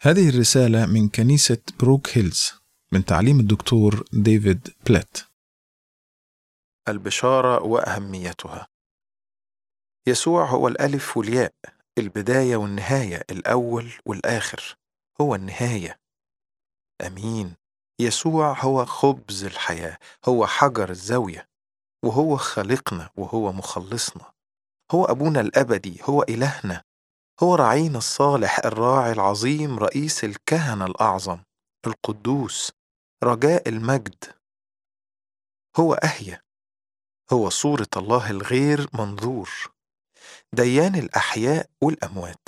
هذه الرسالة من كنيسة بروك هيلز من تعليم الدكتور ديفيد بلات. البشارة وأهميتها. يسوع هو الألف والياء، البداية والنهاية، الأول والآخر، هو النهاية. أمين. يسوع هو خبز الحياة، هو حجر الزاوية، وهو خالقنا وهو مخلصنا، هو أبونا الأبدي، هو إلهنا، هو راعينا الصالح، الراعي العظيم، رئيس الكهنة الأعظم، القدوس، رجاء المجد. هو أهيا، هو صورة الله الغير منظور، ديان الأحياء والأموات،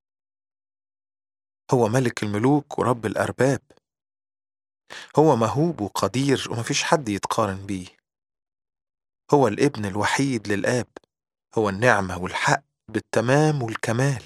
هو ملك الملوك ورب الأرباب، هو مهوب وقدير ومفيش حد يتقارن بيه، هو الابن الوحيد للآب، هو النعمة والحق بالتمام والكمال،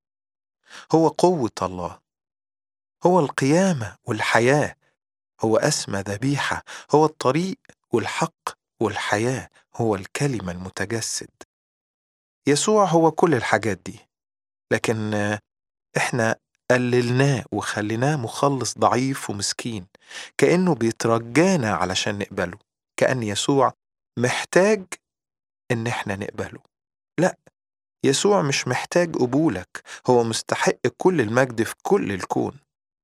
هو قوة الله، هو القيامة والحياة، هو أسمى ذبيحة، هو الطريق والحق والحياة، هو الكلمة المتجسد. يسوع هو كل الحاجات دي، لكن إحنا قللناه وخليناه مخلص ضعيف ومسكين، كأنه بيترجانا علشان نقبله، كأن يسوع محتاج إن إحنا نقبله. لا، يسوع مش محتاج قبولك، هو مستحق كل المجد في كل الكون.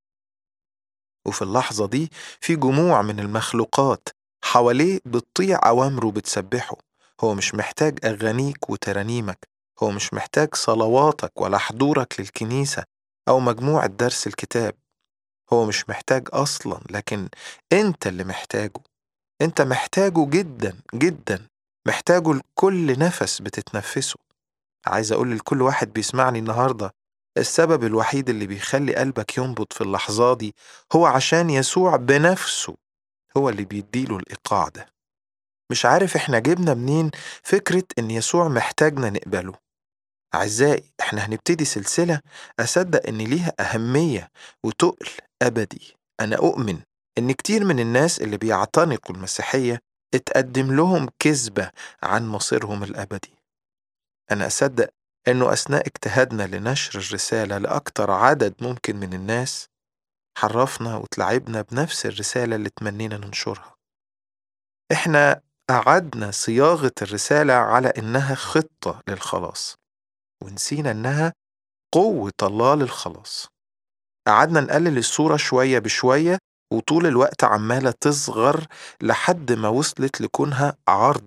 وفي اللحظة دي في جموع من المخلوقات حواليه بتطيع أوامره وبتسبحه. هو مش محتاج أغانيك وترانيمك، هو مش محتاج صلواتك ولا حضورك للكنيسة أو مجموعة درس الكتاب، هو مش محتاج أصلا، لكن أنت اللي محتاجه. أنت محتاجه جدا جدا، محتاجه لكل نفس بتتنفسه. عايز أقول لكل واحد بيسمعني النهاردة، السبب الوحيد اللي بيخلي قلبك ينبض في اللحظة دي هو عشان يسوع بنفسه هو اللي بيديله الإيقاع ده. مش عارف إحنا جبنا منين فكرة إن يسوع محتاجنا نقبله. أعزائي، إحنا هنبتدي سلسلة أصدق إن ليها أهمية وتقل أبدي. أنا أؤمن إن كتير من الناس اللي بيعتنقوا المسيحية اتقدم لهم كذبة عن مصيرهم الأبدي. أنا أصدق إنه أثناء اجتهادنا لنشر الرسالة لأكتر عدد ممكن من الناس، حرفنا وتلعبنا بنفس الرسالة اللي تمنينا ننشرها. إحنا أعدنا صياغة الرسالة على إنها خطة للخلاص، ونسينا إنها قوة الله للخلاص. قعدنا نقلل الصورة شوية بشوية، وطول الوقت عمالة تصغر لحد ما وصلت لكونها عرض.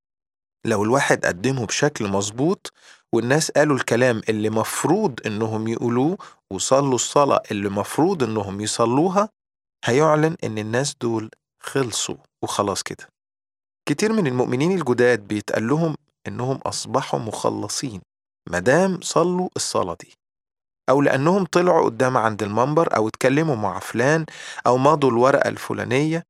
لو الواحد قدمه بشكل مظبوط والناس قالوا الكلام اللي مفروض إنهم يقولوه وصلوا الصلاة اللي مفروض إنهم يصلوها، هيعلن إن الناس دول خلصوا وخلاص كده. كتير من المؤمنين الجداد بيتقال لهم إنهم أصبحوا مخلصين مدام صلوا الصلاة دي، أو لأنهم طلعوا قدام عند المنبر أو اتكلموا مع فلان أو مضوا الورقة الفلانية.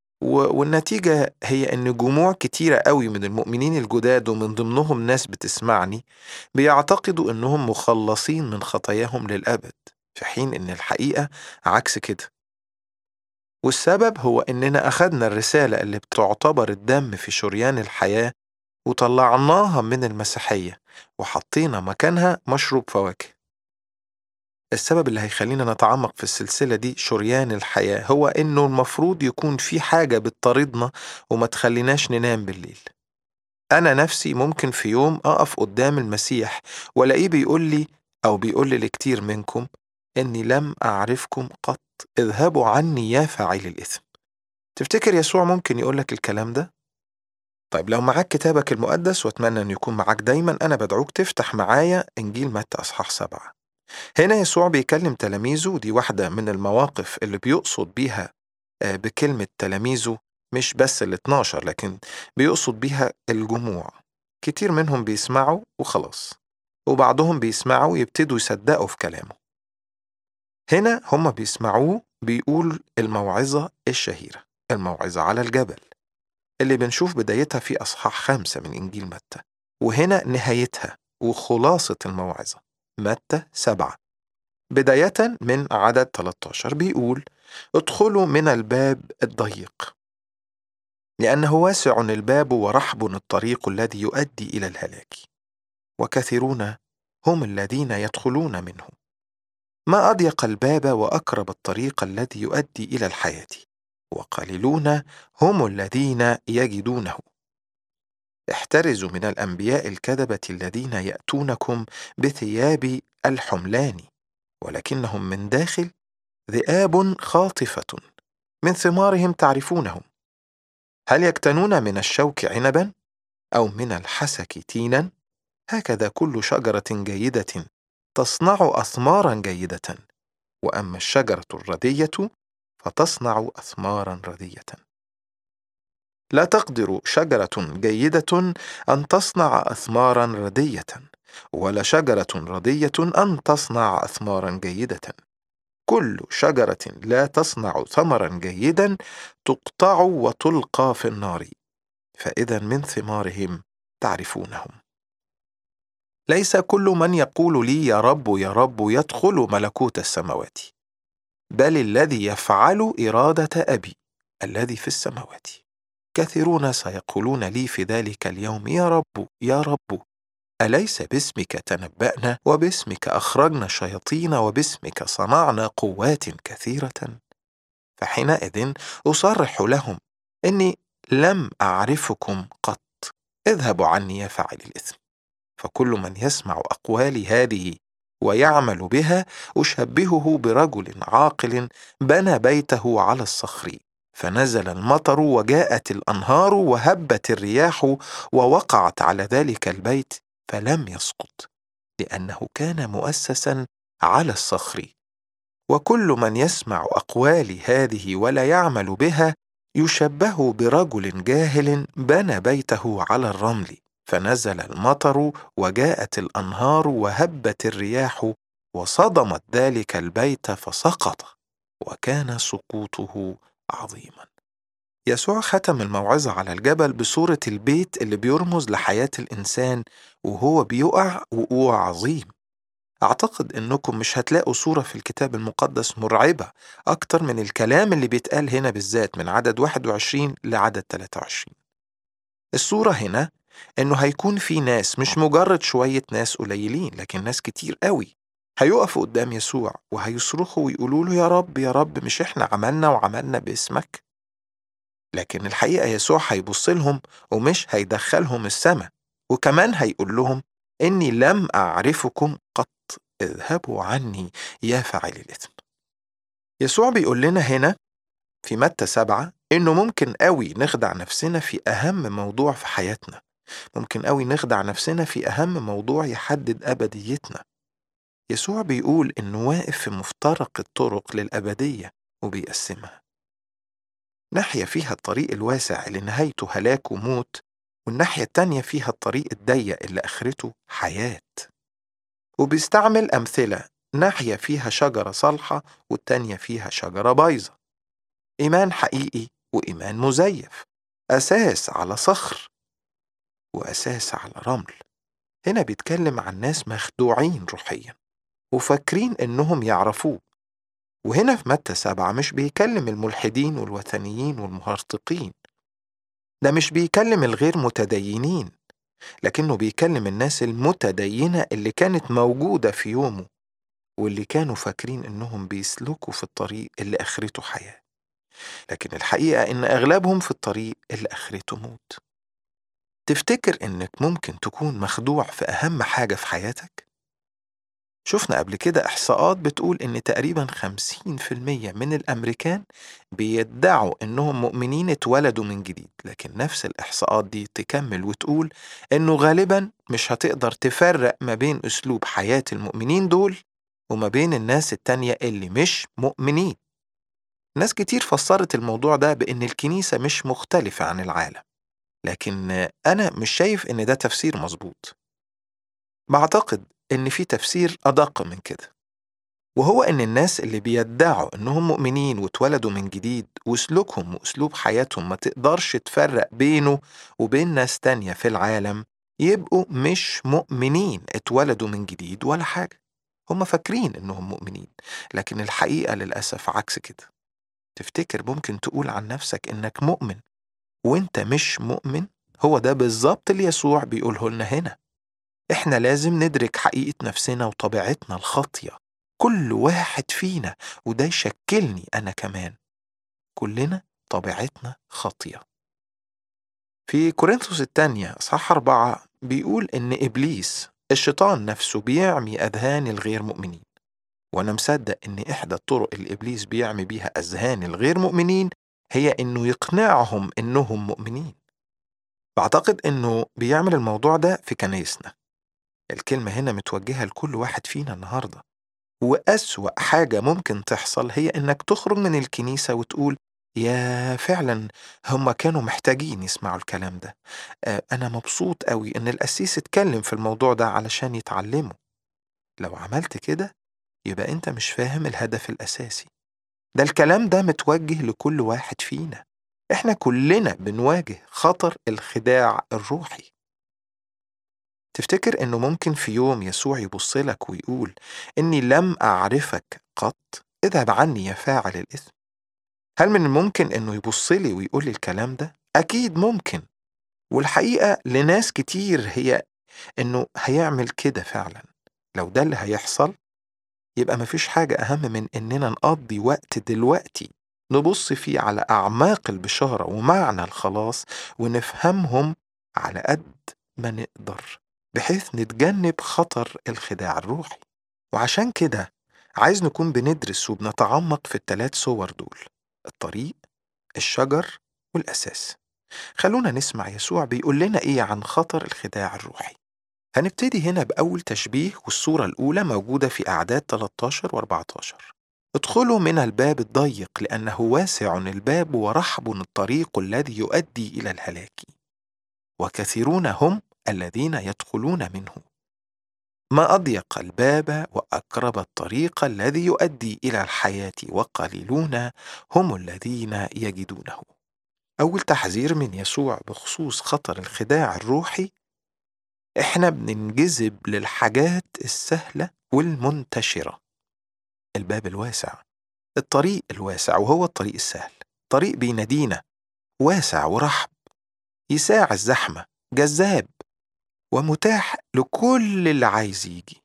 والنتيجة هي إن جموع كتيرة قوي من المؤمنين الجداد ومن ضمنهم ناس بتسمعني بيعتقدوا إنهم مخلصين من خطاياهم للأبد، في حين إن الحقيقة عكس كده. والسبب هو إننا أخدنا الرسالة اللي بتعتبر الدم في شريان الحياة وطلعناها من المسيحية وحطينا مكانها مشروب فواكه. السبب اللي هيخلينا نتعمق في السلسلة دي شريان الحياة هو إنه المفروض يكون في حاجة بتطاردنا وما تخليناش ننام بالليل. أنا نفسي ممكن في يوم أقف قدام المسيح ولاقيه بيقول لي أو بيقول لي لكتير منكم إني لم أعرفكم قط، اذهبوا عني يا فاعلي الإثم. تفتكر يسوع ممكن يقولك الكلام ده؟ طيب لو معاك كتابك المقدس، وأتمنى أن يكون معاك دايما، أنا بدعوك تفتح معايا إنجيل متى أصحاح 7. هنا يسوع بيكلم تلاميذه، ودي واحدة من المواقف اللي بيقصد بيها بكلمة تلاميذه مش بس ال12، لكن بيقصد بيها الجموع. كتير منهم بيسمعوا وخلاص، وبعضهم بيسمعوا يبتدوا يصدقوا في كلامه. هنا هم بيسمعوه بيقول الموعظة الشهيرة، الموعظة على الجبل، اللي بنشوف بدايتها في أصحاح 5 من إنجيل متى، وهنا نهايتها وخلاصة الموعظة متى 7 بداية من عدد 13 بيقول: ادخلوا من الباب الضيق، لأنه واسع الباب ورحب الطريق الذي يؤدي إلى الهلاك، وكثيرون هم الذين يدخلون منه. ما أضيق الباب وأقرب الطريق الذي يؤدي إلى الحياة، وقليلون هم الذين يجدونه. احترزوا من الأنبياء الكذبة الذين يأتونكم بثياب الحملان، ولكنهم من داخل ذئاب خاطفة، من ثمارهم تعرفونهم. هل يكتنون من الشوك عنبا أو من الحسك تينا؟ هكذا كل شجرة جيدة تصنع أثمارا جيدة، وأما الشجرة الردية فتصنع أثمارا ردية. لا تقدر شجرة جيدة أن تصنع أثمارا ردية، ولا شجرة ردية أن تصنع أثمارا جيدة. كل شجرة لا تصنع ثمرا جيدا تقطع وتلقى في النار، فإذا من ثمارهم تعرفونهم. ليس كل من يقول لي يا رب يا رب يدخل ملكوت السماوات، بل الذي يفعل إرادة أبي الذي في السماوات. كثيرون سيقولون لي في ذلك اليوم يا رب يا رب، أليس باسمك تنبأنا، وباسمك أخرجنا الشياطين، وباسمك صنعنا قوات كثيرة؟ فحينئذ أصرح لهم إني لم أعرفكم قط، اذهبوا عني يا فاعل الإثم. فكل من يسمع أقوالي هذه ويعمل بها أشبهه برجل عاقل بنى بيته على الصخر، فنزل المطر وجاءت الأنهار وهبت الرياح ووقعت على ذلك البيت فلم يسقط، لأنه كان مؤسسا على الصخر. وكل من يسمع أقوالي هذه ولا يعمل بها يشبه برجل جاهل بنى بيته على الرمل، فنزل المطر وجاءت الأنهار وهبت الرياح وصدمت ذلك البيت فسقط، وكان سقوطه عظيما. يسوع ختم الموعظة على الجبل بصورة البيت اللي بيرمز لحياة الإنسان وهو بيقع وقوع عظيم. أعتقد إنكم مش هتلاقوا صورة في الكتاب المقدس مرعبة أكتر من الكلام اللي بيتقال هنا، بالذات من عدد 21 لعدد 23. الصورة هنا إنه هيكون في ناس، مش مجرد شوية ناس قليلين، لكن ناس كتير قوي هيقفوا قدام يسوع وهيصرخوا ويقولوا له يا رب يا رب، مش إحنا عملنا وعملنا باسمك؟ لكن الحقيقة يسوع هيبص لهم ومش هيدخلهم السماء، وكمان هيقول لهم إني لم أعرفكم قط، اذهبوا عني يا فاعل الإثم. يسوع بيقول لنا هنا في متى 7 إنه ممكن قوي نخدع نفسنا في أهم موضوع في حياتنا، ممكن قوي نخدع نفسنا في أهم موضوع يحدد أبديتنا. يسوع بيقول إنه واقف في مفترق الطرق للأبدية وبيقسمها. ناحية فيها الطريق الواسع اللي نهايته هلاك وموت، والناحية التانية فيها الطريق الضيق اللي آخرته حياة. وبيستعمل أمثلة، ناحية فيها شجرة صالحة والتانية فيها شجرة بايظة، إيمان حقيقي وإيمان مزيف، أساس على صخر وأساس على رمل. هنا بيتكلم عن ناس مخدوعين روحيا وفاكرين إنهم يعرفوه. وهنا في متى 7 مش بيكلم الملحدين والوثنيين والمهرطقين، ده مش بيكلم الغير متدينين، لكنه بيكلم الناس المتدينة اللي كانت موجودة في يومه، واللي كانوا فاكرين إنهم بيسلكوا في الطريق اللي آخرته حياة، لكن الحقيقة إن أغلبهم في الطريق اللي آخرته موت. تفتكر إنك ممكن تكون مخدوع في أهم حاجة في حياتك؟ شفنا قبل كده إحصاءات بتقول إن تقريبا 50% من الأمريكان بيدعوا إنهم مؤمنين اتولدوا من جديد، لكن نفس الإحصاءات دي تكمل وتقول إنه غالبا مش هتقدر تفرق ما بين أسلوب حياة المؤمنين دول وما بين الناس التانية اللي مش مؤمنين. ناس كتير فسرت الموضوع ده بإن الكنيسة مش مختلفة عن العالم، لكن أنا مش شايف إن ده تفسير مظبوط. بعتقد إن في تفسير أدق من كده، وهو إن الناس اللي بيدعوا إنهم مؤمنين واتولدوا من جديد وسلوكهم وأسلوب حياتهم ما تقدرش تفرق بينه وبين ناس تانية في العالم، يبقوا مش مؤمنين اتولدوا من جديد ولا حاجة. هم فاكرين إنهم مؤمنين، لكن الحقيقة للأسف عكس كده. تفتكر ممكن تقول عن نفسك إنك مؤمن وإنت مش مؤمن؟ هو ده بالظبط اللي يسوع بيقوله لنا هنا. إحنا لازم ندرك حقيقة نفسنا وطبيعتنا الخاطية. كل واحد فينا، وده يشكلني أنا كمان. كلنا طبيعتنا خاطية. في كورنثوس الثانية أصحاح 4 بيقول إن إبليس الشيطان نفسه بيعمي أذهان الغير مؤمنين، وأنا مصدق إن إحدى الطرق اللي إبليس بيعمي بيها أذهان الغير مؤمنين هي إنه يقنعهم إنهم مؤمنين. بعتقد إنه بيعمل الموضوع ده في كنايسنا. الكلمة هنا متوجهة لكل واحد فينا النهاردة، وأسوأ حاجة ممكن تحصل هي إنك تخرج من الكنيسة وتقول يا فعلا هم كانوا محتاجين يسمعوا الكلام ده. أنا مبسوط قوي إن القسيس اتكلم في الموضوع ده علشان يتعلموا. لو عملت كده يبقى أنت مش فاهم الهدف الأساسي. ده الكلام ده متوجه لكل واحد فينا. إحنا كلنا بنواجه خطر الخداع الروحي. تفتكر إنه ممكن في يوم يسوع يبص لك ويقول إني لم أعرفك قط، اذهب عني يا فاعل الإثم؟ هل من الممكن إنه يبص لي ويقول لي الكلام ده؟ أكيد ممكن. والحقيقة لناس كتير هي إنه هيعمل كده فعلا. لو ده اللي هيحصل يبقى مفيش حاجة أهم من إننا نقضي وقت دلوقتي نبص فيه على أعماق البشارة ومعنى الخلاص ونفهمهم على قد ما نقدر، بحيث نتجنب خطر الخداع الروحي. وعشان كده عايز نكون بندرس وبنتعمق في ال3 صور دول: الطريق، الشجر، والأساس. خلونا نسمع يسوع بيقول لنا إيه عن خطر الخداع الروحي. هنبتدي هنا بأول تشبيه، والصورة الأولى موجودة في أعداد 13 و14. ادخلوا من الباب الضيق لأنه واسع الباب ورحب الطريق الذي يؤدي إلى الهلاك، وكثيرون هم الذين يدخلون منه. ما أضيق الباب وأقرب الطريق الذي يؤدي إلى الحياة، وقليلون هم الذين يجدونه. أول تحذير من يسوع بخصوص خطر الخداع الروحي: إحنا بننجذب للحاجات السهلة والمنتشرة. الباب الواسع، الطريق الواسع وهو الطريق السهل، طريق بينادينا، واسع ورحب، يساع الزحمة، جذاب، ومتاح لكل اللي عايز يجي.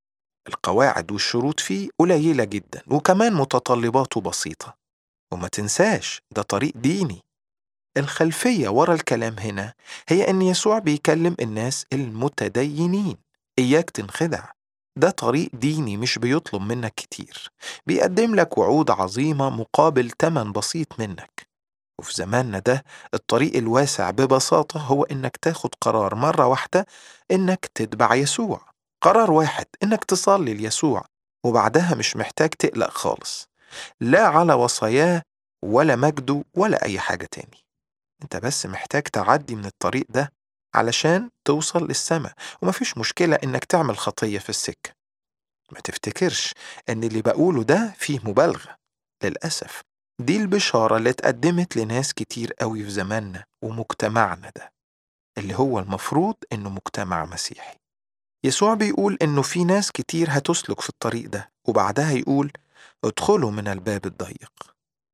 القواعد والشروط فيه قليلة جدا، وكمان متطلباته بسيطة. وما تنساش ده طريق ديني. الخلفية ورا الكلام هنا هي أن يسوع بيكلم الناس المتدينين. إياك تنخدع، ده طريق ديني مش بيطلب منك كتير، بيقدم لك وعود عظيمة مقابل تمن بسيط منك. وفي زماننا ده الطريق الواسع ببساطة هو إنك تاخد قرار مرة واحدة إنك تتبع يسوع. قرار واحد إنك تصلي ليسوع، وبعدها مش محتاج تقلق خالص، لا على وصاياه ولا مجده ولا أي حاجة تاني. انت بس محتاج تعدي من الطريق ده علشان توصل للسماء، ومفيش مشكلة انك تعمل خطية في السكة. ما تفتكرش ان اللي بقوله ده فيه مبالغة. للأسف دي البشارة اللي اتقدمت لناس كتير قوي في زماننا ومجتمعنا ده، اللي هو المفروض انه مجتمع مسيحي. يسوع بيقول انه في ناس كتير هتسلك في الطريق ده، وبعدها يقول ادخلوا من الباب الضيق،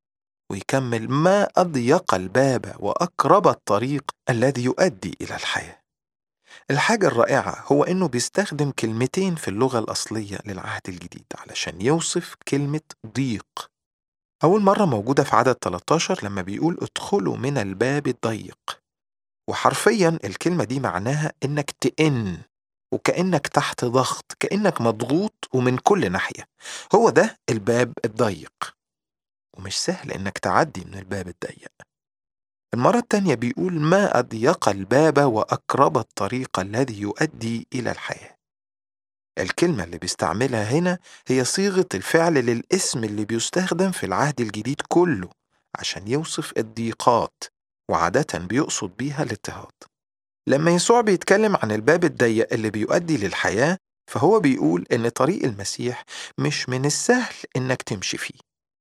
ويكمل ما أضيق الباب وأقرب الطريق الذي يؤدي إلى الحياة. الحاجة الرائعة هو إنه بيستخدم كلمتين في اللغة الأصلية للعهد الجديد علشان يوصف كلمة ضيق. أول مرة موجودة في عدد 13 لما بيقول ادخلوا من الباب الضيق، وحرفيا الكلمة دي معناها إنك تئن، وكأنك تحت ضغط، كأنك مضغوط ومن كل ناحية. هو ده الباب الضيق، ومش سهل إنك تعدي من الباب الضيق. المرة التانية بيقول ما أضيق الباب وأقرب الطريق الذي يؤدي إلى الحياة. الكلمة اللي بيستعملها هنا هي صيغة الفعل للاسم اللي بيستخدم في العهد الجديد كله عشان يوصف الضيقات، وعادة بيقصد بيها الاضطهاد. لما يسوع بيتكلم عن الباب الضيق اللي بيؤدي للحياة، فهو بيقول إن طريق المسيح مش من السهل إنك تمشي فيه.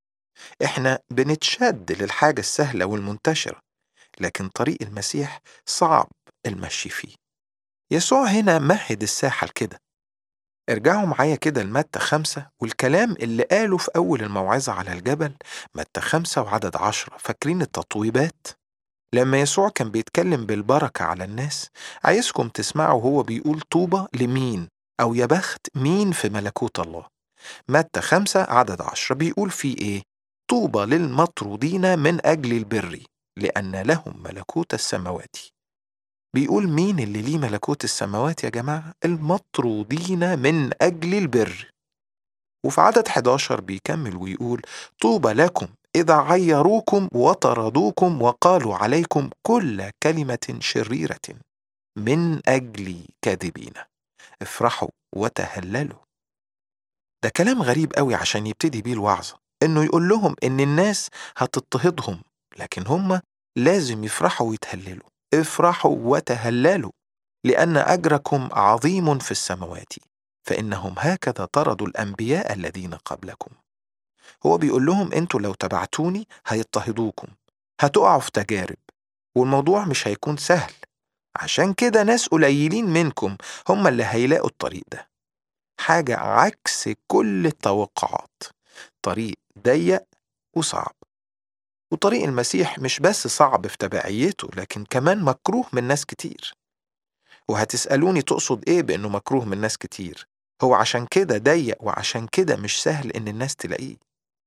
إحنا بنتشد للحاجة السهلة والمنتشرة، لكن طريق المسيح صعب المشي فيه. يسوع هنا مهد الساحة لكده. ارجعوا معايا كده لمتى 5 والكلام اللي قاله في أول الموعظة على الجبل، متى 5 وعدد 10. فاكرين التطويبات؟ لما يسوع كان بيتكلم بالبركة على الناس، عايزكم تسمعوا هو بيقول طوبى لمين، أو يا بخت مين في ملكوت الله. متى 5:10 بيقول فيه إيه؟ طوبى للمطرودين من أجل البر لأن لهم ملكوت السماوات. بيقول مين اللي ليه ملكوت السماوات يا جماعة؟ المطرودين من أجل البر. وفي عدد 11 بيكمل ويقول طوبى لكم إذا عيروكم وطردوكم وقالوا عليكم كل كلمة شريرة من أجل كاذبين، افرحوا وتهللوا. ده كلام غريب قوي عشان يبتدي بيه الوعظة، إنه يقول لهم إن الناس هتضطهدهم لكن هم لازم يفرحوا ويتهللوا. افرحوا وتهللوا لأن أجركم عظيم في السماوات فإنهم هكذا طردوا الأنبياء الذين قبلكم. هو بيقول لهم أنتوا لو تبعتوني هيضطهدوكم، هتقعوا في تجارب، والموضوع مش هيكون سهل. عشان كده ناس قليلين منكم هم اللي هيلاقوا الطريق ده، حاجة عكس كل التوقعات. طريق ضيق وصعب. وطريق المسيح مش بس صعب في تبعيته لكن كمان مكروه من ناس كتير. وهتسألوني تقصد إيه بإنه مكروه من ناس كتير؟ هو عشان كده ضيق وعشان كده مش سهل إن الناس تلاقيه.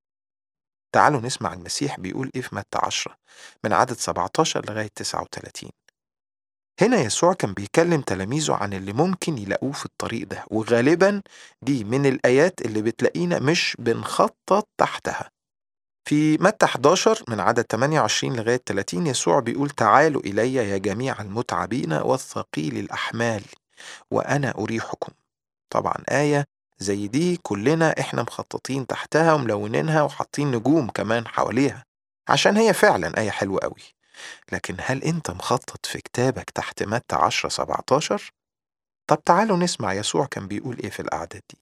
تعالوا نسمع المسيح بيقول إيه في متى 10 من عدد 17 لغاية 39. هنا يسوع كان بيكلم تلاميذه عن اللي ممكن يلاقوه في الطريق ده، وغالبا دي من الآيات اللي بتلاقينا مش بنخطط تحتها. في متى 11 من عدد 28 لغاية 30 يسوع بيقول تعالوا إلي يا جميع المتعبين والثقيل الأحمال وأنا أريحكم. طبعا آية زي دي كلنا إحنا مخططين تحتها وملونينها وحاطين نجوم كمان حواليها عشان هي فعلا آية حلوة قوي. لكن هل أنت مخطط في كتابك تحت متى 10:17؟ طب تعالوا نسمع يسوع كان بيقول إيه في الأعداد دي.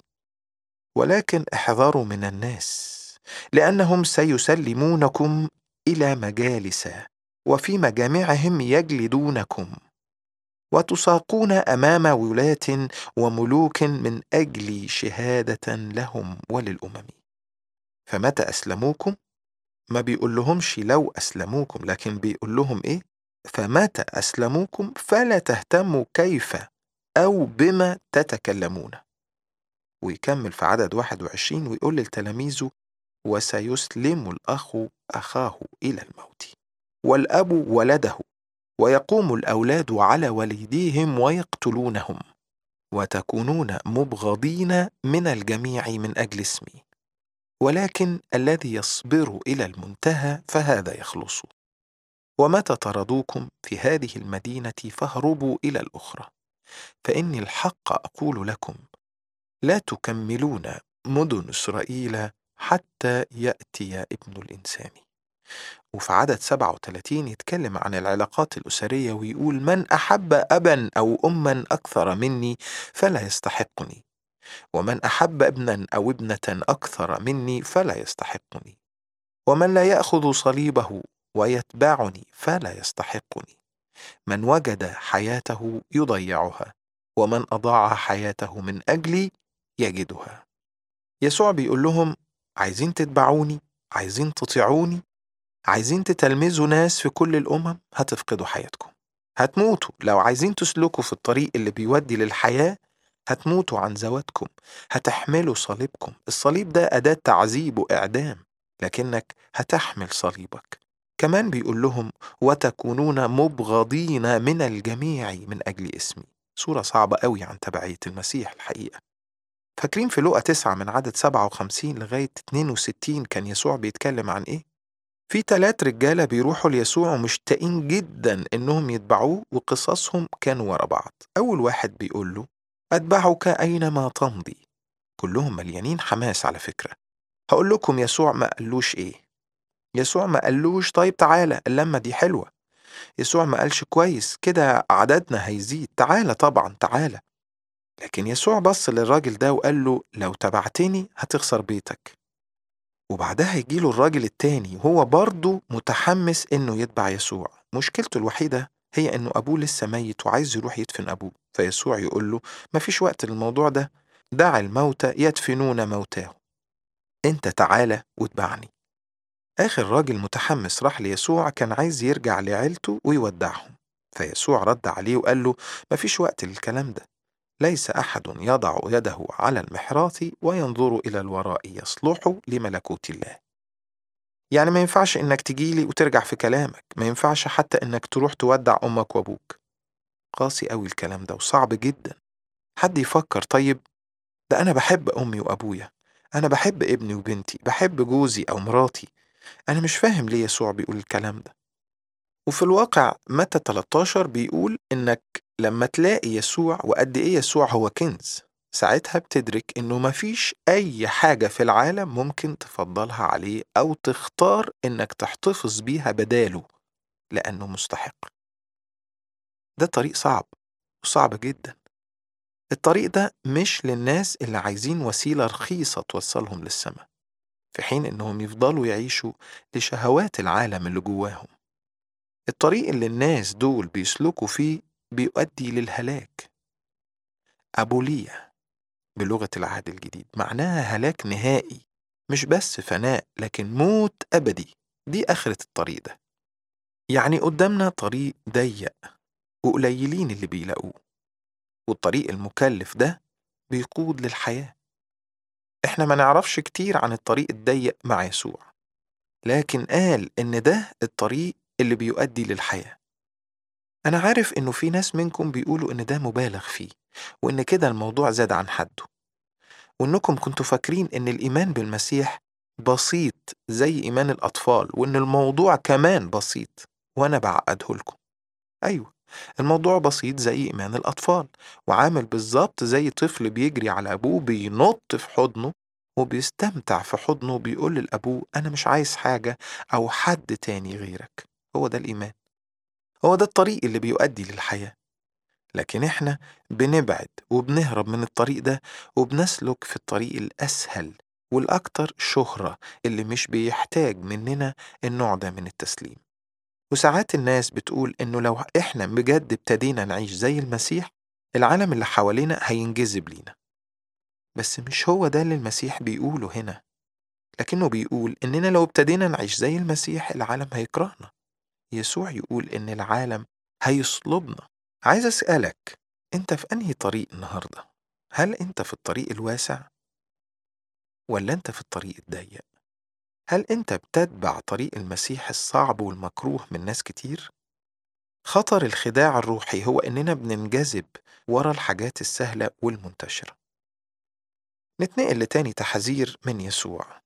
ولكن احذروا من الناس لأنهم سيسلمونكم إلى مجالس وفي مجامعهم يجلدونكم وتساقون أمام ولاة وملوك من أجل شهادة لهم وللأمم. فمتى أسلموكم؟ ما بيقول لهمش لو أسلموكم، لكن بيقول لهم إيه؟ فمتى أسلموكم فلا تهتموا كيف أو بما تتكلمون. ويكمل في عدد 21 ويقول لتلاميذه وسيسلم الأخ أخاه إلى الموت والأب ولده ويقوم الأولاد على والديهم ويقتلونهم وتكونون مبغضين من الجميع من أجل اسمي، ولكن الذي يصبر إلى المنتهى فهذا يخلص. ومتى طردوكم في هذه المدينة فاهربوا إلى الأخرى، فإني الحق أقول لكم لا تكملون مدن إسرائيل حتى يأتي ابن الإنسان. وفي عدد 37 يتكلم عن العلاقات الأسرية ويقول من أحب أبا أو أما أكثر مني فلا يستحقني، ومن أحب ابنا أو ابنة أكثر مني فلا يستحقني، ومن لا يأخذ صليبه ويتبعني فلا يستحقني. من وجد حياته يضيعها، ومن أضاع حياته من أجلي يجدها. يسوع بيقول لهم عايزين تتبعوني، عايزين تطيعوني، عايزين تتلمذوا ناس في كل الأمم، هتفقدوا حياتكم، هتموتوا. لو عايزين تسلكوا في الطريق اللي بيودي للحياة هتموتوا عن ذواتكم، هتحملوا صليبكم. الصليب ده أداة تعذيب وإعدام، لكنك هتحمل صليبك. كمان بيقول لهم وتكونون مبغضين من الجميع من أجل اسمي. صورة صعبة قوي عن تبعية المسيح الحقيقة. فاكرين في لوقا 9 من عدد 57 لغاية 62 كان يسوع بيتكلم عن إيه؟ في 3 رجالة بيروحوا ليسوع ومشتاقين جدا إنهم يتبعوه، وقصصهم كانوا ورا بعض. أول واحد بيقول له أتبعك أينما تمضي. كلهم مليانين حماس على فكرة. هقول لكم يسوع ما قالوش إيه. يسوع ما قالوش طيب تعالى اللمة دي حلوة. يسوع ما قالش كويس كده عددنا هيزيد، تعالى طبعا تعالى. لكن يسوع بص للراجل ده وقال له لو تبعتني هتخسر بيتك. وبعدها يجيله الراجل التاني وهو برضه متحمس إنه يتبع يسوع. مشكلته الوحيدة هي إنه أبوه لسه ميت وعايز يروح يدفن أبوه. فيسوع يقول له مفيش وقت للموضوع ده، دع الموتى يدفنون موتاهم، أنت تعالى واتبعني. آخر راجل متحمس راح ليسوع كان عايز يرجع لعيلته ويودعهم. فيسوع رد عليه وقال له مفيش وقت للكلام ده، ليس أحد يضع يده على المحراث وينظر إلى الوراء يصلح لملكوت الله. يعني ما ينفعش إنك تجيلي وترجع في كلامك، ما ينفعش حتى إنك تروح تودع أمك وأبوك. قاسي قوي الكلام ده وصعب جدا. حد يفكر طيب، ده أنا بحب أمي وأبويا، أنا بحب ابني وبنتي، بحب جوزي أو مراتي، أنا مش فاهم ليه يسوع بيقول الكلام ده. وفي الواقع متى 13 بيقول إنك لما تلاقي يسوع وقد إيه يسوع هو كنز، ساعتها بتدرك إنه مفيش أي حاجة في العالم ممكن تفضلها عليه أو تختار إنك تحتفظ بيها بداله، لأنه مستحق. ده طريق صعب وصعب جدا. الطريق ده مش للناس اللي عايزين وسيلة رخيصة توصلهم للسماء، في حين إنهم يفضلوا يعيشوا لشهوات العالم اللي جواهم. الطريق اللي الناس دول بيسلكوا فيه بيؤدي للهلاك. أبولية بلغة العهد الجديد معناها هلاك نهائي، مش بس فناء لكن موت أبدي. دي آخرة الطريق ده. يعني قدامنا طريق ضيق وقليلين اللي بيلاقوه، والطريق المكلف ده بيقود للحياة. احنا ما نعرفش كتير عن الطريق الضيق مع يسوع، لكن قال إن ده الطريق اللي بيؤدي للحياة. أنا عارف إنه في ناس منكم بيقولوا إن ده مبالغ فيه، وإن كده الموضوع زاد عن حده، وإنكم كنتوا فاكرين إن الإيمان بالمسيح بسيط زي إيمان الأطفال، وإن الموضوع كمان بسيط، وأنا بعقده لكم. أيوة، الموضوع بسيط زي إيمان الأطفال، وعامل بالظبط زي طفل بيجري على أبوه بينط في حضنه وبيستمتع في حضنه وبيقول لأبوه أنا مش عايز حاجة أو حد تاني غيرك. هو ده الإيمان، هو ده الطريق اللي بيؤدي للحياة. لكن إحنا بنبعد وبنهرب من الطريق ده وبنسلك في الطريق الأسهل والأكثر شهرة اللي مش بيحتاج مننا النوع ده من التسليم. وساعات الناس بتقول إنه لو إحنا بجد ابتدينا نعيش زي المسيح، العالم اللي حوالينا هينجذب لينا. بس مش هو ده اللي المسيح بيقوله هنا، لكنه بيقول إننا لو ابتدينا نعيش زي المسيح العالم هيكرهنا. يسوع يقول إن العالم هيصلبنا. عايز أسألك، أنت في أنهي طريق النهاردة؟ هل أنت في الطريق الواسع ولا أنت في الطريق الضيق؟ هل أنت بتتبع طريق المسيح الصعب والمكروه من ناس كتير؟ خطر الخداع الروحي هو إننا بننجذب ورا الحاجات السهلة والمنتشرة. نتنقل لتاني تحذير من يسوع.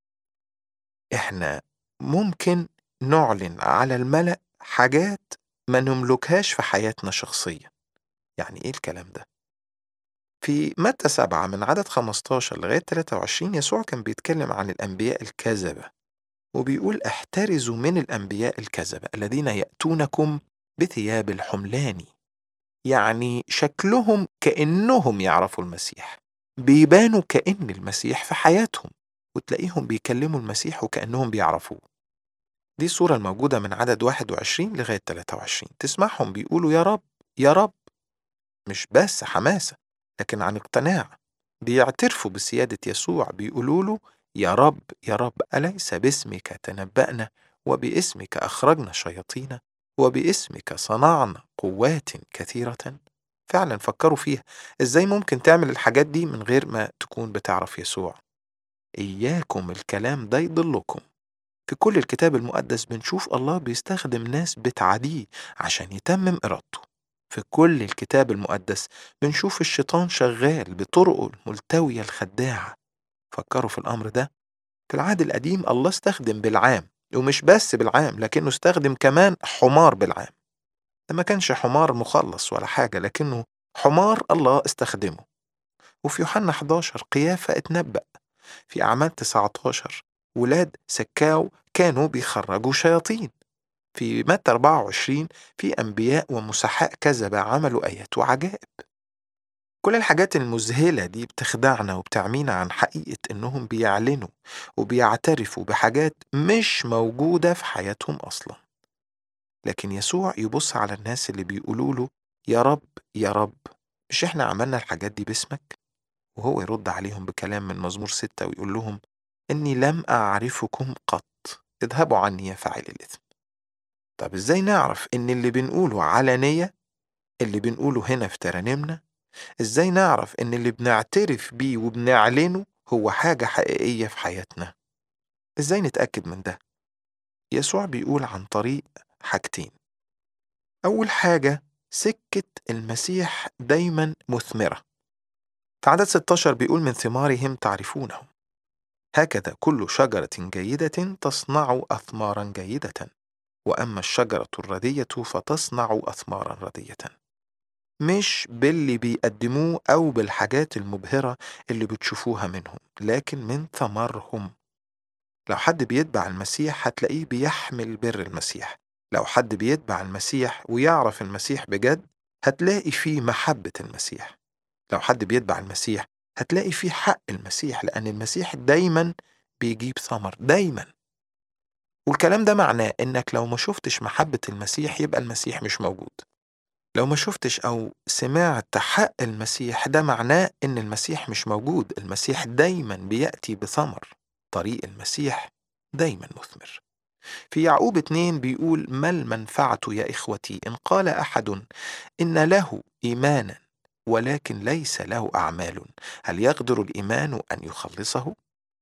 إحنا ممكن نعلن على الملأ حاجات ما نملكهاش في حياتنا شخصيا. يعني إيه الكلام ده؟ في متى 7 من عدد 15 لغاية 23 يسوع كان بيتكلم عن الأنبياء الكذبة، وبيقول احترزوا من الأنبياء الكذبة الذين يأتونكم بثياب الحملان. يعني شكلهم كأنهم يعرفوا المسيح، بيبانوا كأن المسيح في حياتهم، وتلاقيهم بيكلموا المسيح وكأنهم بيعرفوه. دي الصورة الموجودة من عدد 21 لغاية 23. تسمعهم بيقولوا يا رب يا رب، مش بس حماسة لكن عن اقتناع. بيعترفوا بسيادة يسوع، بيقولوا له يا رب يا رب، أليس باسمك تنبأنا وباسمك أخرجنا شياطين وباسمك صنعنا قوات كثيرة؟ فعلا فكروا فيها، ازاي ممكن تعمل الحاجات دي من غير ما تكون بتعرف يسوع؟ إياكم الكلام ده يضلكم. في كل الكتاب المقدس بنشوف الله بيستخدم ناس بتعاديه عشان يتمم إرادته. في كل الكتاب المقدس بنشوف الشيطان شغال بطرقه الملتوية الخداعة. فكروا في الأمر ده. في العهد القديم الله استخدم بالعام، ومش بس بالعام لكنه استخدم كمان حمار بالعام. ده ما كانش حمار مخلص ولا حاجة، لكنه حمار الله استخدمه. وفي يوحنا 11 قيافة اتنبأ. في أعمال 19 ولاد سكاو كانوا بيخرجوا شياطين. في متى 24 في أنبياء ومسحاء كذبة عملوا آيات وعجائب. كل الحاجات المذهلة دي بتخدعنا وبتعمينا عن حقيقة إنهم بيعلنوا وبيعترفوا بحاجات مش موجودة في حياتهم أصلا. لكن يسوع يبص على الناس اللي بيقولوا له يا رب يا رب، مش إحنا عملنا الحاجات دي باسمك؟ وهو يرد عليهم بكلام من مزمور 6 ويقول لهم إني لم أعرفكم قط، اذهبوا عني يا فاعل الإثم. طب إزاي نعرف إن اللي بنقوله علانية، اللي بنقوله هنا في ترانيمنا، إزاي نعرف إن اللي بنعترف بيه وبنعلنه هو حاجة حقيقية في حياتنا؟ إزاي نتأكد من ده؟ يسوع بيقول عن طريق حاجتين. أول حاجة، سكة المسيح دايما مثمرة. في عدد 16 بيقول من ثمارهم تعرفونهم، هكذا كل شجرة جيدة تصنع أثمارا جيدة، وأما الشجرة الردية فتصنع أثمارا ردية. مش باللي بيقدموه أو بالحاجات المبهرة اللي بتشوفوها منهم، لكن من ثمرهم. لو حد بيتبع المسيح هتلاقيه بيحمل بر المسيح. لو حد بيتبع المسيح ويعرف المسيح بجد هتلاقي فيه محبة المسيح. لو حد بيتبع المسيح هتلاقي فيه حق المسيح، لأن المسيح دايما بيجيب ثمر دايما. والكلام ده معناه إنك لو ما شفتش محبة المسيح يبقى المسيح مش موجود. لو ما شفتش أو سمعت حق المسيح ده معناه إن المسيح مش موجود. المسيح دايما بيأتي بثمر. طريق المسيح دايما مثمر. في يعقوب 2 بيقول: ما المنفعة يا إخوتي إن قال أحد إن له إيمانا ولكن ليس له أعمال، هل يقدر الإيمان أن يخلصه؟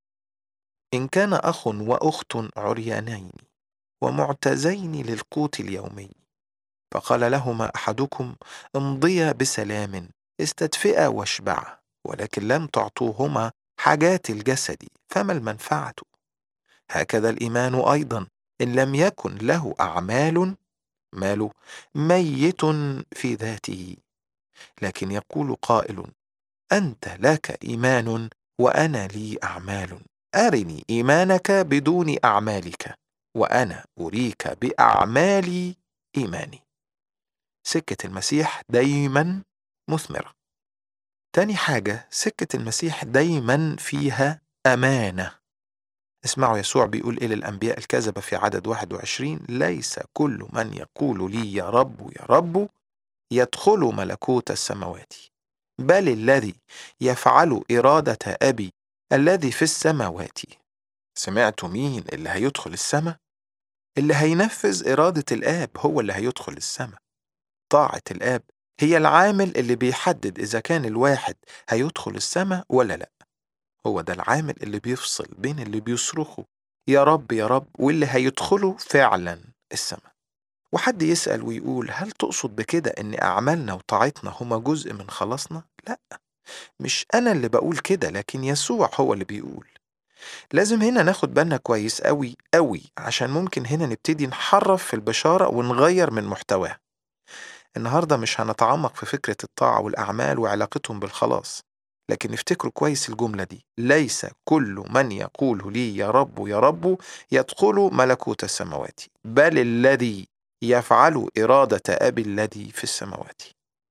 إن كان أخ وأخت عريانين ومعتزين للقوت اليومي، فقال لهما أحدكم: امضيا بسلام، استدفئا واشبعا، ولكن لم تعطوهما حاجات الجسد، فما المنفعة؟ هكذا الإيمان أيضا إن لم يكن له أعمال، ماله؟ ميت في ذاته. لكن يقول قائل: أنت لك إيمان وأنا لي أعمال، أرني إيمانك بدون أعمالك وأنا أريك بأعمالي إيماني. سكة المسيح دايما مثمرة. تاني حاجة، سكة المسيح دايما فيها أمانة. اسمعوا يسوع بيقول إيه للأنبياء الكذبة في عدد 21: ليس كل من يقول لي يا رب يا رب يدخل ملكوت السماوات، بل الذي يفعل إرادة أبي الذي في السماوات. سمعتوا مين اللي هيدخل السماء؟ اللي هينفذ إرادة الآب هو اللي هيدخل السماء. طاعة الآب هي العامل اللي بيحدد إذا كان الواحد هيدخل السماء ولا لأ. هو ده العامل اللي بيفصل بين اللي بيصرخوا يا رب يا رب واللي هيدخلوا فعلا السماء. وحد يسأل ويقول: هل تقصد بكده إن أعمالنا وطاعتنا هما جزء من خلاصنا؟ لأ، مش أنا اللي بقول كده، لكن يسوع هو اللي بيقول. لازم هنا ناخد بالنا كويس قوي قوي، عشان ممكن هنا نبتدي نحرف في البشارة ونغير من محتواها. النهاردة مش هنتعمق في فكرة الطاعة والأعمال وعلاقتهم بالخلاص، لكن افتكروا كويس الجملة دي: ليس كل من يقول لي يا رب يا رب يدخل ملكوت السماوات، بل الذي يفعل إرادة أبي الذي في السماوات.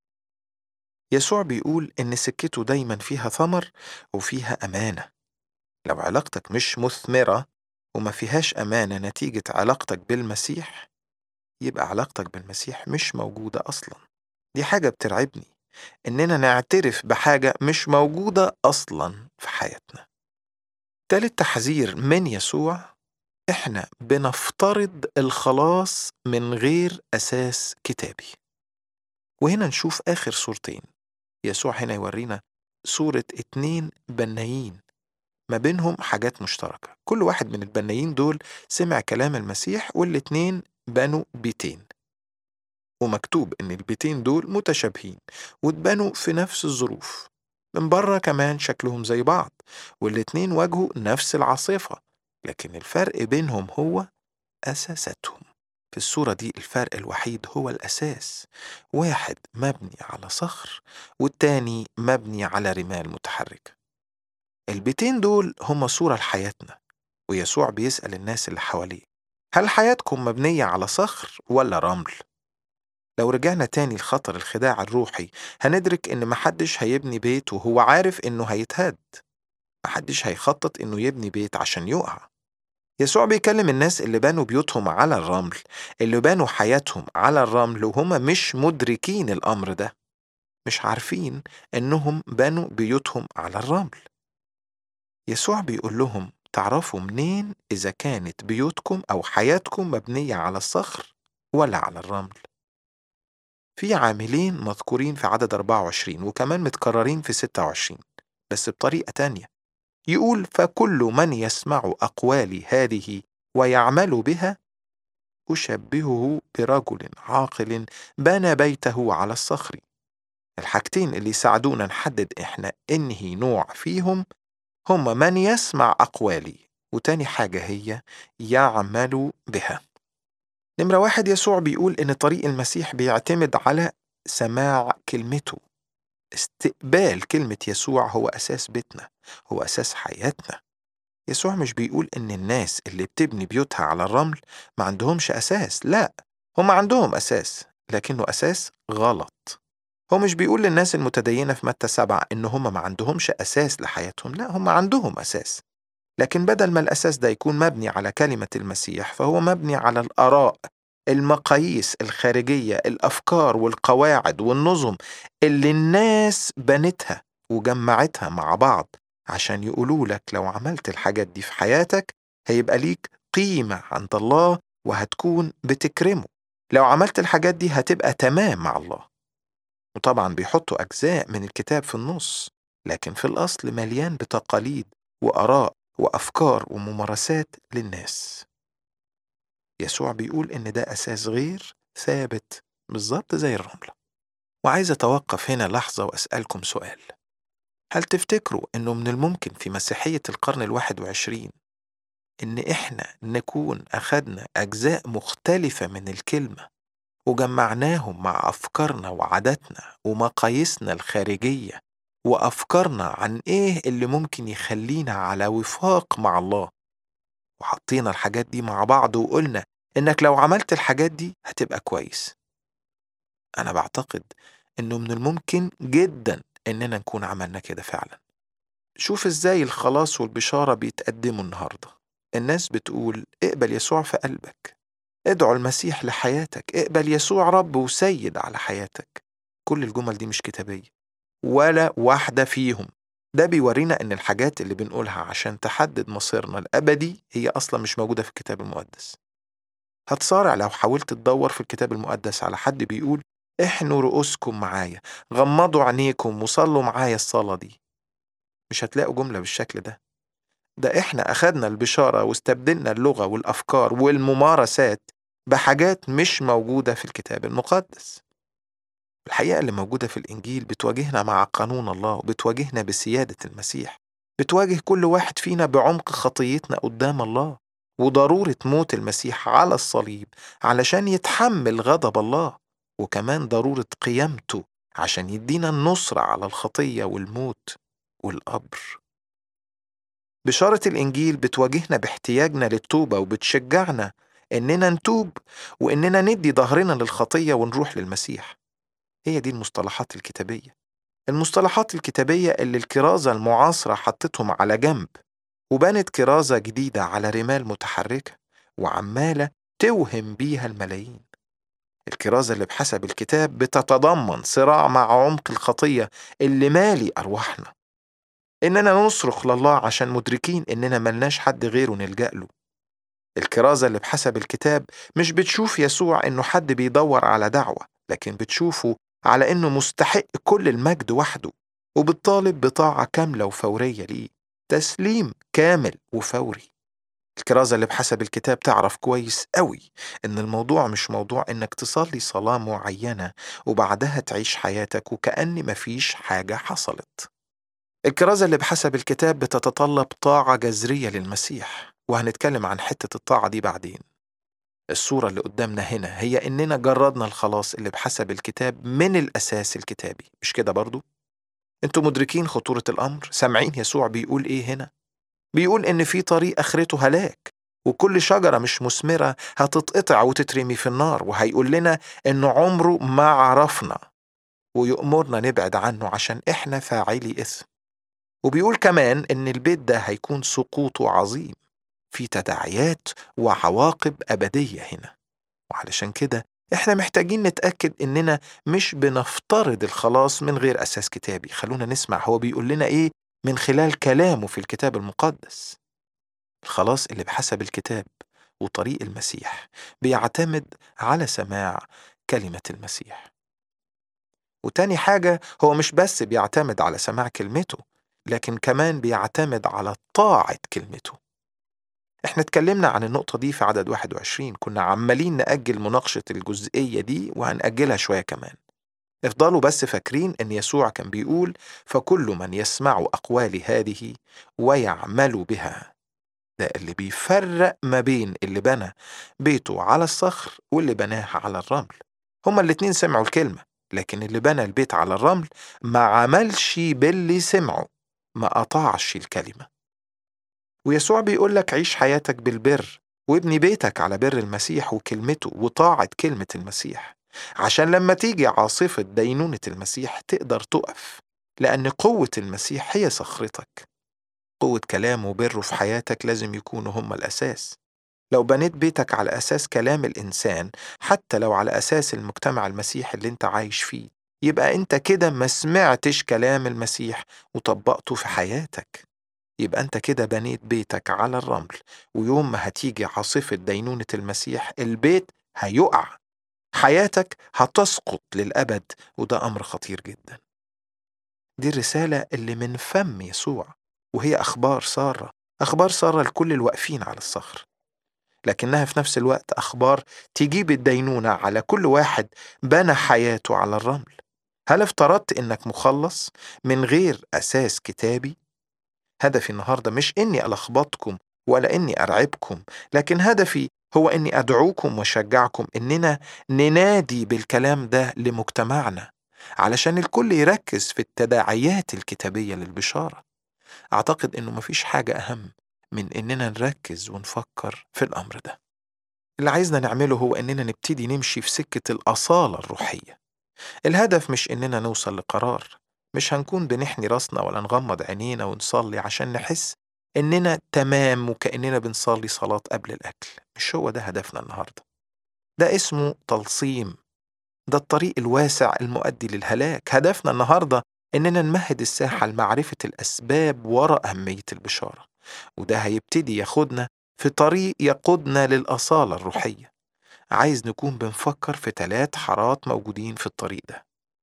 يسوع بيقول إن سكته دايما فيها ثمر وفيها أمانة. لو علاقتك مش مثمرة وما فيهاش أمانة نتيجة علاقتك بالمسيح، يبقى علاقتك بالمسيح مش موجودة أصلا. دي حاجة بترعبني، إننا نعترف بحاجة مش موجودة أصلا في حياتنا. تالت تحذير من يسوع: إحنا بنفترض الخلاص من غير أساس كتابي. وهنا نشوف آخر صورتين. يسوع هنا يورينا صورة 2 بنايين ما بينهم حاجات مشتركة. كل واحد من البنايين دول سمع كلام المسيح، والاتنين بنوا بيتين، ومكتوب إن البيتين دول متشابهين واتبنوا في نفس الظروف. من بره كمان شكلهم زي بعض، والاتنين واجهوا نفس العاصفة، لكن الفرق بينهم هو أساساتهم. في الصورة دي الفرق الوحيد هو الأساس. واحد مبني على صخر والتاني مبني على رمال متحركة. البيتين دول هما صورة لحياتنا، ويسوع بيسأل الناس اللي حواليه: هل حياتكم مبنية على صخر ولا رمل؟ لو رجعنا تاني لخطر الخداع الروحي هندرك إن محدش هيبني بيت وهو عارف إنه هيتهد. محدش هيخطط إنه يبني بيت عشان يقع. يسوع بيكلم الناس اللي بنوا بيوتهم على الرمل، اللي بنوا حياتهم على الرمل وهم مش مدركين الأمر ده، مش عارفين إنهم بنوا بيوتهم على الرمل. يسوع بيقول لهم: تعرفوا منين إذا كانت بيوتكم أو حياتكم مبنية على الصخر ولا على الرمل؟ في عاملين مذكورين في عدد 24 وكمان متكررين في 26 بس بطريقة تانية. يقول فكل من يسمع أقوالي هذه ويعمل بها أشبهه برجل عاقل بنى بيته على الصخر. الحاجتين اللي يساعدونا نحدد إحنا إنهي نوع فيهم هم من يسمع أقوالي، وتاني حاجة هي يعمل بها. نمرة 1 يسوع بيقول إن طريق المسيح بيعتمد على سماع كلمته. استقبال كلمة يسوع هو أساس بيتنا، هو أساس حياتنا. يسوع مش بيقول إن الناس اللي بتبني بيوتها على الرمل ما عندهمش أساس، لا، هم عندهم أساس لكنه أساس غلط. هو مش بيقول للناس المتدينة في متى 7 إن هم ما عندهمش أساس لحياتهم، لا، هم عندهم أساس، لكن بدل ما الأساس ده يكون مبني على كلمة المسيح فهو مبني على الآراء، المقاييس الخارجية، الأفكار والقواعد والنظم اللي الناس بنتها وجمعتها مع بعض عشان يقولوا لك لو عملت الحاجات دي في حياتك هيبقى ليك قيمة عند الله وهتكون بتكرمه، لو عملت الحاجات دي هتبقى تمام مع الله. وطبعا بيحطوا أجزاء من الكتاب في النص، لكن في الأصل مليان بتقاليد وآراء وأفكار وممارسات للناس. يسوع بيقول إن ده أساس غير ثابت بالظبط زي الرملة. وعايز أتوقف هنا لحظة وأسألكم سؤال: هل تفتكروا إنه من الممكن في مسيحية القرن 21 إن إحنا نكون أخدنا أجزاء مختلفة من الكلمة وجمعناهم مع أفكارنا وعاداتنا ومقاييسنا الخارجية وأفكارنا عن إيه اللي ممكن يخلينا على وفاق مع الله، وحطينا الحاجات دي مع بعض وقلنا إنك لو عملت الحاجات دي هتبقى كويس؟ أنا بعتقد إنه من الممكن جدا إننا نكون عملنا كده فعلا. شوف إزاي الخلاص والبشارة بيتقدموا النهاردة. الناس بتقول اقبل يسوع في قلبك، ادعو المسيح لحياتك، اقبل يسوع رب وسيد على حياتك. كل الجمل دي مش كتابية ولا واحدة فيهم. ده بيورينا إن الحاجات اللي بنقولها عشان تحدد مصيرنا الأبدي هي أصلا مش موجودة في الكتاب المقدس. هتصارع لو حاولت تدور في الكتاب المقدس على حد بيقول احنوا رؤوسكم معايا، غمضوا عينيكم وصلوا معايا الصلاة دي. مش هتلاقوا جملة بالشكل ده. ده احنا أخدنا البشارة واستبدلنا اللغة والأفكار والممارسات بحاجات مش موجودة في الكتاب المقدس. الحقيقة اللي موجودة في الإنجيل بتواجهنا مع قانون الله وبتواجهنا بسيادة المسيح، بتواجه كل واحد فينا بعمق خطيتنا قدام الله وضرورة موت المسيح على الصليب علشان يتحمل غضب الله، وكمان ضرورة قيامته عشان يدينا النصرة على الخطية والموت والقبر. بشارة الإنجيل بتواجهنا باحتياجنا للتوبة وبتشجعنا إننا نتوب وإننا ندي ظهرنا للخطية ونروح للمسيح. هي دي المصطلحات الكتابية، المصطلحات الكتابية اللي الكرازة المعاصرة حطتهم على جنب وبنت كرازة جديدة على رمال متحركة وعمالة توهم بيها الملايين. الكرازة اللي بحسب الكتاب بتتضمن صراع مع عمق الخطية اللي مالي أرواحنا، إننا نصرخ لله عشان مدركين إننا ملناش حد غيره نلجأ له. الكرازة اللي بحسب الكتاب مش بتشوف يسوع إنه حد بيدور على دعوة، لكن بتشوفه على إنه مستحق كل المجد وحده، وبتطالب بطاعة كاملة وفورية ليه، تسليم كامل وفوري. الكرازة اللي بحسب الكتاب تعرف كويس قوي إن الموضوع مش موضوع إنك تصلي صلاة معينة وبعدها تعيش حياتك وكأن مفيش حاجة حصلت. الكرازة اللي بحسب الكتاب بتتطلب طاعة جذرية للمسيح، وهنتكلم عن حتة الطاعة دي بعدين. الصورة اللي قدامنا هنا هي إننا جردنا الخلاص اللي بحسب الكتاب من الأساس الكتابي، مش كده برضو؟ انتوا مدركين خطورة الأمر؟ سامعين يسوع بيقول إيه هنا؟ بيقول إن في طريق آخرته هلاك، وكل شجرة مش مثمرة هتتقطع وتترمي في النار، وهيقول لنا إنه عمره ما عرفنا ويؤمرنا نبعد عنه عشان إحنا فاعلي إثم. وبيقول كمان إن البيت ده هيكون سقوطه عظيم، في تداعيات وعواقب أبدية هنا. وعلشان كده إحنا محتاجين نتأكد إننا مش بنفترض الخلاص من غير أساس كتابي. خلونا نسمع هو بيقول لنا إيه من خلال كلامه في الكتاب المقدس. الخلاص اللي بحسب الكتاب وطريق المسيح بيعتمد على سماع كلمة المسيح. وتاني حاجة، هو مش بس بيعتمد على سماع كلمته، لكن كمان بيعتمد على طاعة كلمته. احنا اتكلمنا عن النقطة دي في عدد 21، كنا عمالين نأجل مناقشة الجزئية دي وهنأجلها شوية كمان. افضلوا بس فاكرين ان يسوع كان بيقول: فكل من يسمع أقوالي هذه ويعمل بها. ده اللي بيفرق ما بين اللي بنى بيته على الصخر واللي بناه على الرمل. هما الاتنين سمعوا الكلمة، لكن اللي بنى البيت على الرمل ما عملش باللي سمعه، ما قطعش الكلمة. ويسوع بيقول لك: عيش حياتك بالبر وابني بيتك على بر المسيح وكلمته وطاعة كلمة المسيح، عشان لما تيجي عاصفة دينونة المسيح تقدر تقف، لأن قوة المسيح هي صخرتك. قوة كلامه وبره في حياتك لازم يكونوا هما الأساس. لو بنيت بيتك على أساس كلام الإنسان، حتى لو على أساس المجتمع المسيحي اللي انت عايش فيه، يبقى انت كده ما سمعتش كلام المسيح وطبقته في حياتك. يبقى انت كده بنيت بيتك على الرمل، ويوم ما هتيجي عاصفة دينونة المسيح البيت هيقع، حياتك هتسقط للأبد، وده أمر خطير جدا. دي الرسالة اللي من فم يسوع، وهي أخبار سارة، أخبار سارة لكل الواقفين على الصخر، لكنها في نفس الوقت أخبار تجيب الدينونة على كل واحد بنى حياته على الرمل. هل افترضت إنك مخلص من غير أساس كتابي؟ هدفي النهاردة مش إني ألخبطكم ولا إني أرعبكم، لكن هدفي هو إني أدعوكم وأشجعكم إننا ننادي بالكلام ده لمجتمعنا، علشان الكل يركز في التداعيات الكتابية للبشارة. أعتقد إنه مفيش حاجة أهم من إننا نركز ونفكر في الأمر ده. اللي عايزنا نعمله هو إننا نبتدي نمشي في سكة الأصالة الروحية. الهدف مش إننا نوصل لقرار، مش هنكون بنحني راسنا ولا نغمض عينينا ونصلي عشان نحس إننا تمام وكأننا بنصلي صلاة قبل الأكل. مش هو ده هدفنا النهاردة. ده اسمه تلصيم، ده الطريق الواسع المؤدي للهلاك. هدفنا النهاردة إننا نمهد الساحة لمعرفة الأسباب وراء أهمية البشارة، وده هيبتدي ياخدنا في طريق يقودنا للأصالة الروحية. عايز نكون بنفكر في 3 حارات موجودين في الطريق ده.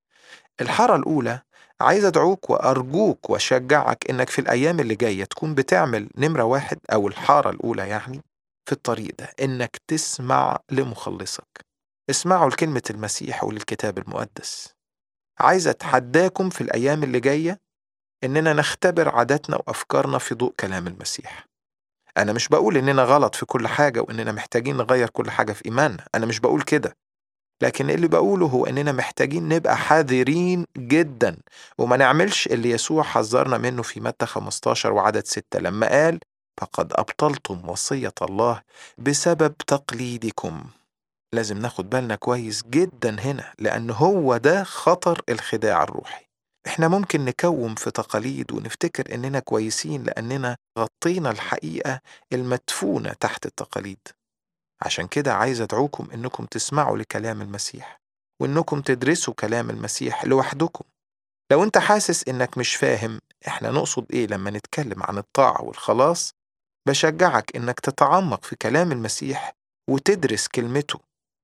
الحارة الأولى، عايز أدعوك وأرجوك وأشجعك إنك في الأيام اللي جاية تكون بتعمل نمرة 1، أو الحارة الأولى يعني في الطريق ده، إنك تسمع لمخلصك. اسمعوا لكلمة المسيح وللكتاب المقدس. عايز أتحداكم في الأيام اللي جاية إننا نختبر عاداتنا وأفكارنا في ضوء كلام المسيح. أنا مش بقول إننا غلط في كل حاجة وإننا محتاجين نغير كل حاجة في إيماننا، أنا مش بقول كده، لكن اللي بقوله هو إننا محتاجين نبقى حذرين جدا وما نعملش اللي يسوع حذرنا منه في متى 15 وعدد 6 لما قال: فقد أبطلتم وصية الله بسبب تقليدكم. لازم ناخد بالنا كويس جدا هنا، لأن هو ده خطر الخداع الروحي. احنا ممكن نكوم في تقاليد ونفتكر إننا كويسين لأننا غطينا الحقيقة المدفونة تحت التقاليد. عشان كده عايز أدعوكم إنكم تسمعوا لكلام المسيح، وإنكم تدرسوا كلام المسيح لوحدكم. لو أنت حاسس إنك مش فاهم إحنا نقصد إيه لما نتكلم عن الطاعة والخلاص، بشجعك إنك تتعمق في كلام المسيح وتدرس كلمته،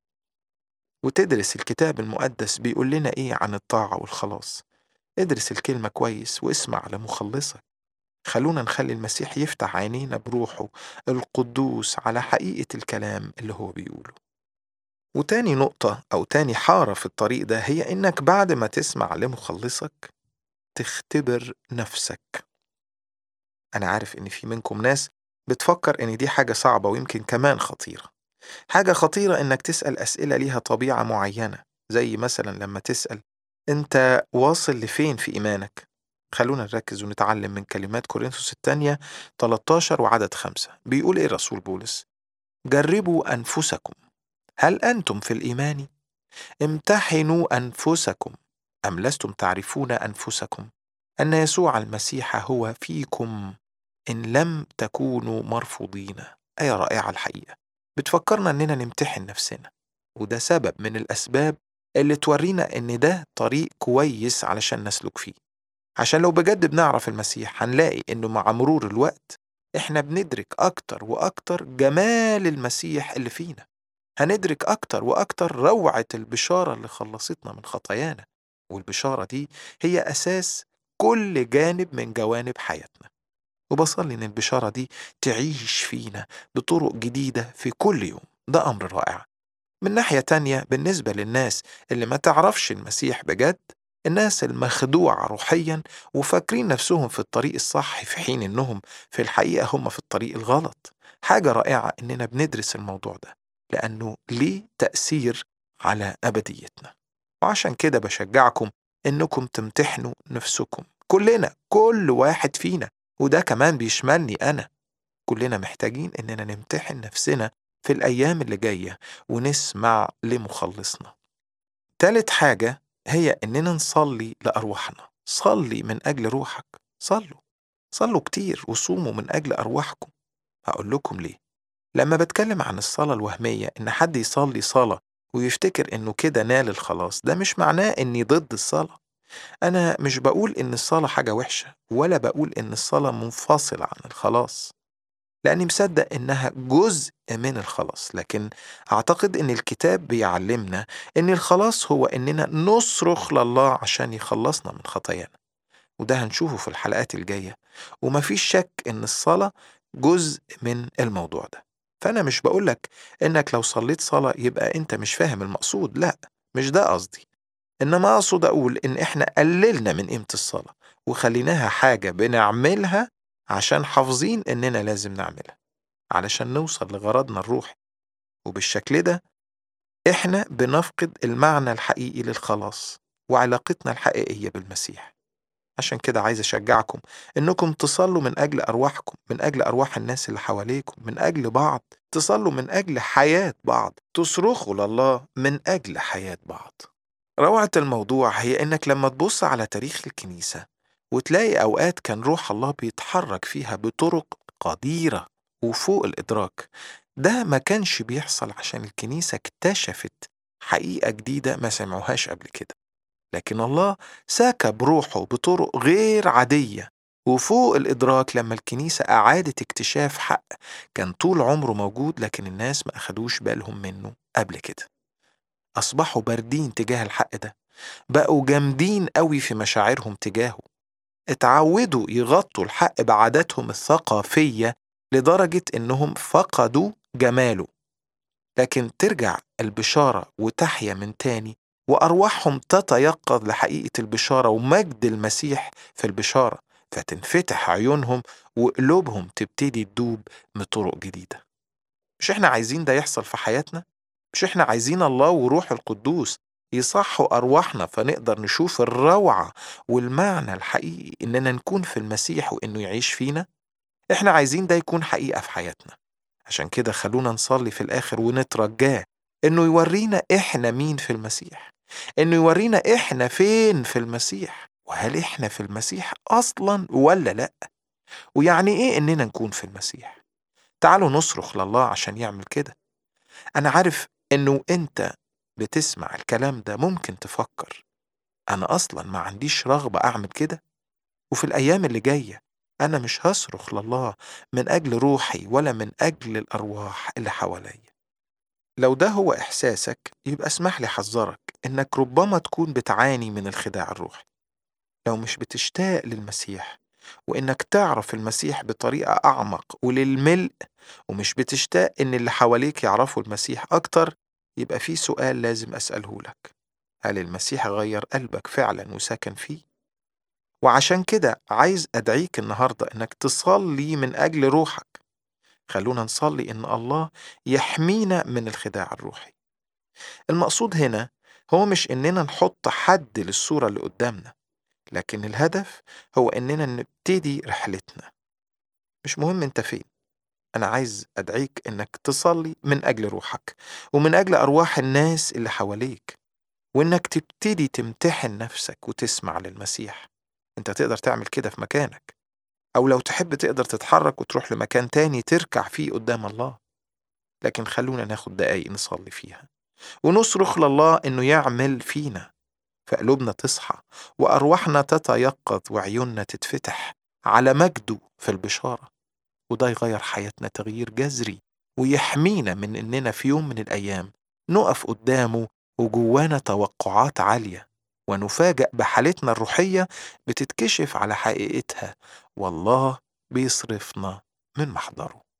وتدرس الكتاب المقدس بيقول لنا إيه عن الطاعة والخلاص. ادرس الكلمة كويس واسمع لمخلصك. خلونا نخلي المسيح يفتح عينينا بروحه القدوس على حقيقة الكلام اللي هو بيقوله. وتاني نقطة أو تاني حارة في الطريق ده هي إنك بعد ما تسمع لمخلصك تختبر نفسك. أنا عارف إن في منكم ناس بتفكر إن دي حاجة صعبة ويمكن كمان خطيرة. حاجة خطيرة إنك تسأل أسئلة ليها طبيعة معينة، زي مثلا لما تسأل: أنت واصل لفين في إيمانك؟ خلونا نركز ونتعلم من كلمات كورنثوس الثانية 13 وعدد 5. بيقول إيه الرسول بولس؟ جربوا أنفسكم، هل أنتم في الإيمان؟ امتحنوا أنفسكم، أم لستم تعرفون أنفسكم أن يسوع المسيح هو فيكم إن لم تكونوا مرفوضين. آية رائعة الحقيقة، بتفكرنا أننا نمتحن نفسنا، وده سبب من الأسباب اللي تورينا أن ده طريق كويس علشان نسلك فيه. عشان لو بجد بنعرف المسيح هنلاقي أنه مع مرور الوقت إحنا بندرك أكتر وأكتر جمال المسيح اللي فينا، هندرك أكتر وأكتر روعة البشارة اللي خلصتنا من خطايانا، والبشارة دي هي أساس كل جانب من جوانب حياتنا. وبصلي إن البشارة دي تعيش فينا بطرق جديدة في كل يوم. ده أمر رائع. من ناحية تانية، بالنسبة للناس اللي ما تعرفش المسيح بجد، الناس المخدوعة روحيا وفاكرين نفسهم في الطريق الصح في حين إنهم في الحقيقة هم في الطريق الغلط، حاجة رائعة إننا بندرس الموضوع ده لأنه ليه تأثير على أبديتنا. وعشان كده بشجعكم إنكم تمتحنوا نفسكم. كلنا، كل واحد فينا، وده كمان بيشملني أنا، كلنا محتاجين إننا نمتحن نفسنا في الأيام اللي جاية ونسمع لمخلصنا. تالت حاجة هي إننا نصلي لأرواحنا. صلي من أجل روحك. صلوا كتير وصوموا من أجل أرواحكم. هقول لكم ليه. لما بتكلم عن الصلاة الوهمية، إن حد يصلي صلاة ويفتكر إنه كده نال الخلاص، ده مش معناه إني ضد الصلاة. أنا مش بقول إن الصلاة حاجة وحشة، ولا بقول إن الصلاة منفصلة عن الخلاص، لأني مصدق إنها جزء من الخلاص. لكن أعتقد إن الكتاب بيعلمنا إن الخلاص هو إننا نصرخ لله عشان يخلصنا من خطايانا، وده هنشوفه في الحلقات الجاية. ومفيش شك إن الصلاة جزء من الموضوع ده. فأنا مش بقولك إنك لو صليت صلاة يبقى أنت مش فاهم المقصود، لا، مش ده قصدي. إنما أقصد أقول إن إحنا قللنا من قيمة الصلاة وخليناها حاجة بنعملها عشان حافظين إننا لازم نعملها علشان نوصل لغرضنا الروحي. وبالشكل ده إحنا بنفقد المعنى الحقيقي للخلاص وعلاقتنا الحقيقية بالمسيح. عشان كده عايز أشجعكم إنكم تصلوا من أجل أرواحكم، من أجل أرواح الناس اللي حواليكم، من أجل بعض، تصلوا من أجل حياة بعض، تصرخوا لله من أجل حياة بعض. روعة الموضوع هي إنك لما تبص على تاريخ الكنيسة وتلاقي أوقات كان روح الله بيتحرك فيها بطرق قديرة وفوق الإدراك. ده ما كانش بيحصل عشان الكنيسة اكتشفت حقيقة جديدة ما سمعوهاش قبل كده، لكن الله سكب روحه بطرق غير عادية وفوق الإدراك لما الكنيسة أعادت اكتشاف حق كان طول عمره موجود لكن الناس ما أخدوش بالهم منه قبل كده. أصبحوا باردين تجاه الحق ده، بقوا جامدين قوي في مشاعرهم تجاهه، اتعودوا يغطوا الحق بعاداتهم الثقافية لدرجة إنهم فقدوا جماله. لكن ترجع البشارة وتحيا من تاني وأرواحهم تتيقظ لحقيقة البشارة ومجد المسيح في البشارة، فتنفتح عيونهم وقلوبهم تبتدي تدوب بطرق جديدة. مش إحنا عايزين ده يحصل في حياتنا؟ مش إحنا عايزين الله وروح القدوس يصحوا أرواحنا فنقدر نشوف الروعة والمعنى الحقيقي إننا نكون في المسيح وإنه يعيش فينا؟ إحنا عايزين ده يكون حقيقة في حياتنا. عشان كده خلونا نصلي في الآخر ونترجاه إنه يورينا إحنا مين في المسيح، إنه يورينا إحنا فين في المسيح، وهل إحنا في المسيح أصلاً ولا لأ، ويعني إيه إننا نكون في المسيح. تعالوا نصرخ لله عشان يعمل كده. أنا عارف إنه أنت بتسمع الكلام ده ممكن تفكر أنا أصلاً ما عنديش رغبة أعمل كده، وفي الأيام اللي جاية أنا مش هصرخ لله من أجل روحي ولا من أجل الأرواح اللي حواليا. لو ده هو إحساسك يبقى اسمح لي حذرك إنك ربما تكون بتعاني من الخداع الروحي. لو مش بتشتاق للمسيح وإنك تعرف المسيح بطريقة أعمق وللملء، ومش بتشتاق إن اللي حواليك يعرفوا المسيح أكتر، يبقى في سؤال لازم أسأله لك: هل المسيح غير قلبك فعلا وسكن فيه؟ وعشان كده عايز أدعيك النهاردة إنك تصلي من أجل روحك. خلونا نصلي إن الله يحمينا من الخداع الروحي. المقصود هنا هو مش إننا نحط حد للصورة اللي قدامنا، لكن الهدف هو إننا نبتدي رحلتنا. مش مهم أنت فين، أنا عايز أدعيك إنك تصلي من أجل روحك ومن أجل أرواح الناس اللي حواليك، وإنك تبتدي تمتحن نفسك وتسمع للمسيح. أنت تقدر تعمل كده في مكانك، أو لو تحب تقدر تتحرك وتروح لمكان تاني تركع فيه قدام الله. لكن خلونا ناخد دقايق نصلي فيها ونصرخ لله إنه يعمل فينا، فقلوبنا تصحى وأرواحنا تتيقظ وعيوننا تتفتح على مجده في البشارة، وده يغير حياتنا تغيير جذري ويحمينا من إننا في يوم من الأيام نقف قدامه وجوانا توقعات عالية ونفاجأ بحالتنا الروحية بتتكشف على حقيقتها، والله بيصرفنا من محضره.